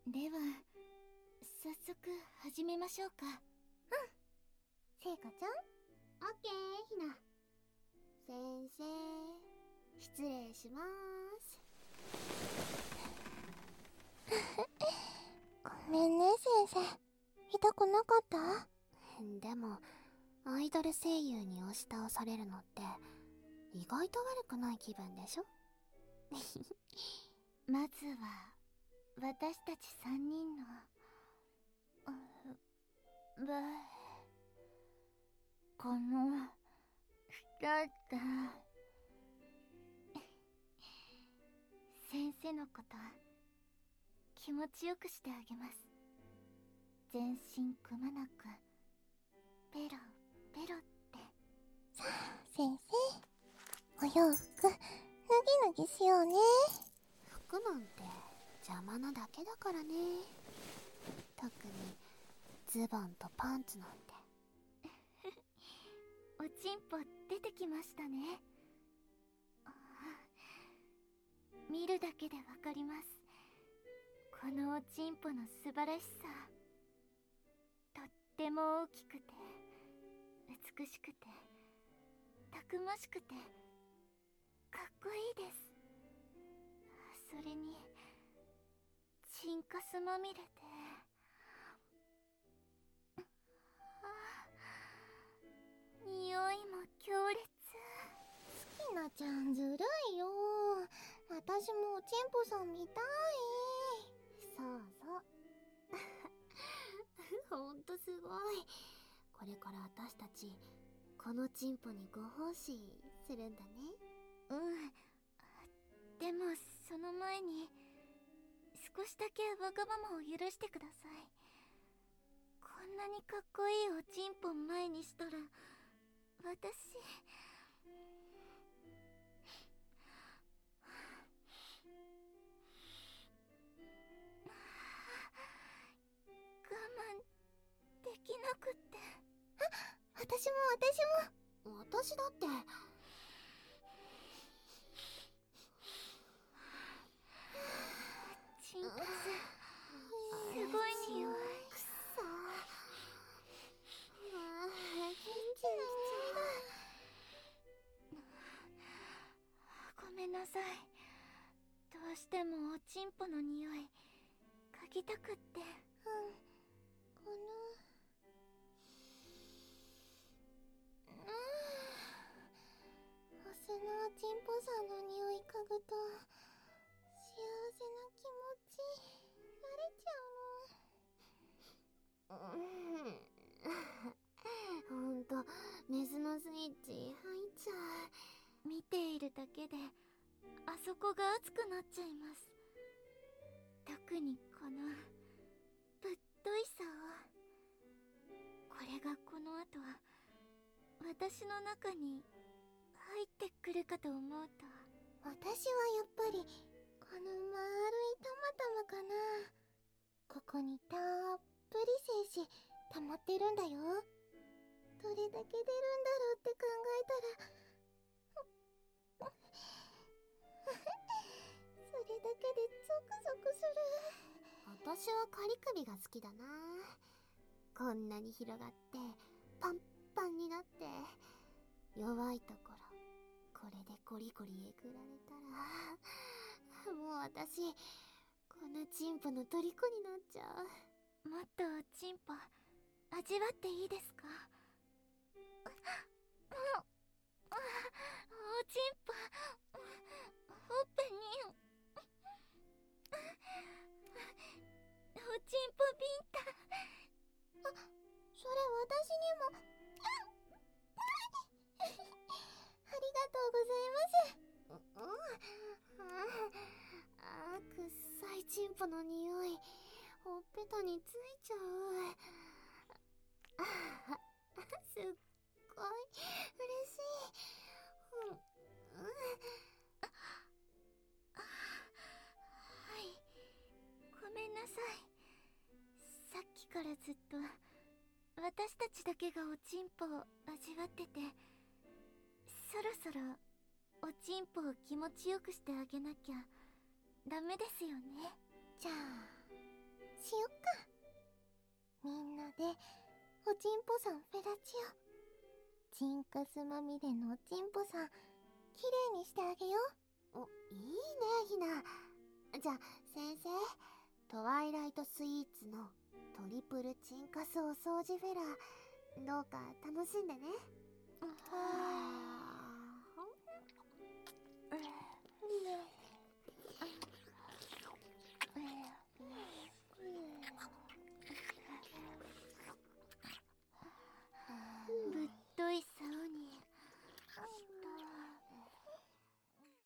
では早速始めましょうか。 せいかちゃん、オッケー。ひな先生、失礼しまーす。ごめんね先生、痛くなかった？でもアイドル声優に押し倒されるのって意外と悪くない気分でしょ？ まずは私たち3人のこのだった先生のこと気持ちよくしてあげます。全身くまなくペロペロって。 さあ先生、お洋服脱ぎ脱ぎしようね。服なんて邪魔なだけだからね。特にズボンとパンツなんて。 おちんぽ出てきましたね。見るだけでわかります。このおちんぽの素晴らしさ。とっても大きくて美しくてたくましくてかっこいいです。それにチンカスまみれで匂いも強烈。 ひなちゃんずるいよ。私もおちんぽさん見たい。そうそうほんとすごい。これから私たちこのチンポにご奉仕するんだね。 でもその前に少しだけわがままを許してください。こんなにかっこいいおちんぽ前にしたら私我慢できなくって。 私も私だって。 チンカスすごい匂い。 くそー。きちいごめんなさい。どうしてもおちんぽの匂い嗅ぎたくって。 このオスのおちんぽさんの匂い嗅ぐと幸せな気持ち慣れちゃうの。ほんと水のスイッチ入っちゃう。 見ているだけであそこが熱くなっちゃいます。特にこのぶっといさを。これがこの後私の中に入ってくるかと思うと。 私はやっぱりこの丸い玉かな。ここにたっぷり精子溜まってるんだよ。どれだけ出るんだろうって考えたらそれだけでゾクゾクする。私はカリ首が好きだな。こんなに広がってパンパンになって弱いところこれでゴリゴリえぐられたらもう私このチンポの虜になっちゃう。 もっとおちんぽ味わっていいですか？おちんぽほっぺにおちんぽビンタ。 それ私にもありがとうございます。くっさいチンポの匂いほっぺたについちゃう。すっごい嬉しい。 はい、ごめんなさい。さっきからずっと私たちだけがおちんぽを味わってて、そろそろおちんぽを気持ちよくしてあげなきゃダメですよね。 じゃあチンカスまみれのおちんぽさん、きれいにしてあげよう。お、いいね、ひな。じゃあ、先生、トワイライトスイーツのトリプルチンカスお掃除フェラー、どうか楽しんでね。はぁ。